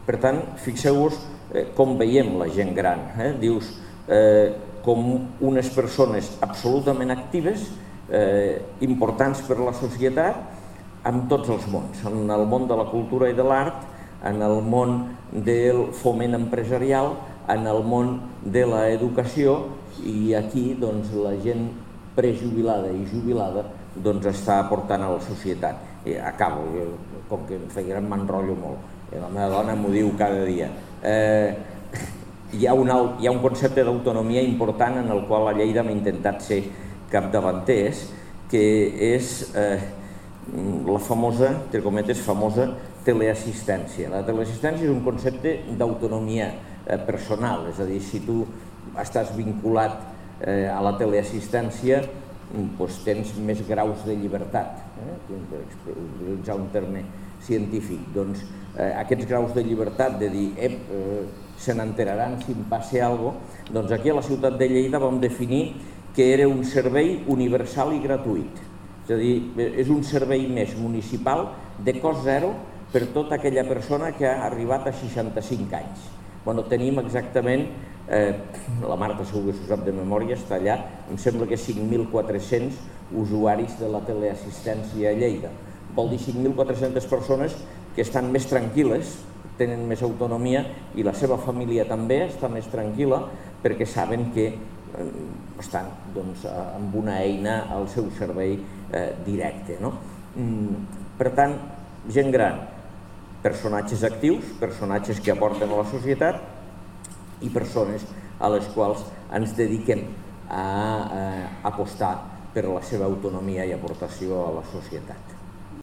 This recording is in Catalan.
Per tant, fixeu-vos com veiem la gent gran. Dius, com unes persones absolutament actives, importants per la societat, en tots els mons, en el món de la cultura i de l'art, en el món del foment empresarial, en el món de l'educació, i aquí la gent prejubilada i jubilada està aportant a la societat. Acabo, com que em feia m'enrotllo molt, la meva dona m'ho diu cada dia. Hi ha un concepte d'autonomia important en el qual a Lleida hem intentat ser capdavanters, que és la famosa, entre cometes, famosa teleassistència. La teleassistència és un concepte d'autonomia personal, és a dir, si tu estàs vinculat a la teleassistència, tens més graus de llibertat, per utilitzar un terme científic. Doncs aquests graus de llibertat, de dir, se n'enteraran si em passa alguna cosa, doncs aquí a la ciutat de Lleida vam definir que era un servei universal i gratuït. És a dir, és un servei més municipal de cost zero per tota aquella persona que ha arribat a 65 anys. Tenim exactament, la Marta segur que s'ho sap de memòria, està allà, em sembla que 5.400 usuaris de la teleassistència a Lleida. Vol dir 5.400 persones que estan més tranquil·les, tenen més autonomia i la seva família també està més tranquil·la perquè saben que estan amb una eina al seu servei directe. Per tant, gent gran, personatges actius, personatges que aporten a la societat i persones a les quals ens dediquem a apostar per la seva autonomia i aportació a la societat.